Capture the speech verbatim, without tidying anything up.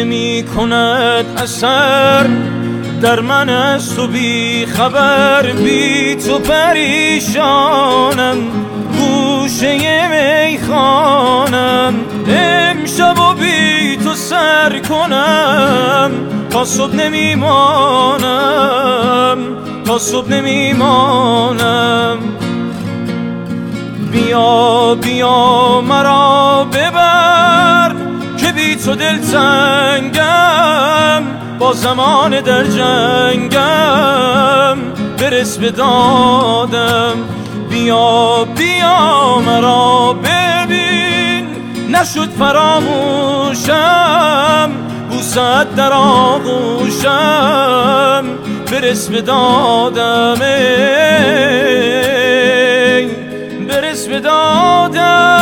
نمی کند اثر در من از تو بی خبر، بی تو پریشانم گوشه میخانم، امشب و بی تو سر کنم تا صبح نمیمانم، تا صبح نمیمانم. بیا بیا مرا ببر که بی تو دلتنگم، با زمان در جنگم برس به دادم. بیا بیا مرا ببین نشد فراموشم، بوسه‌ات در آغوشم برس به دادم، برس به دادم.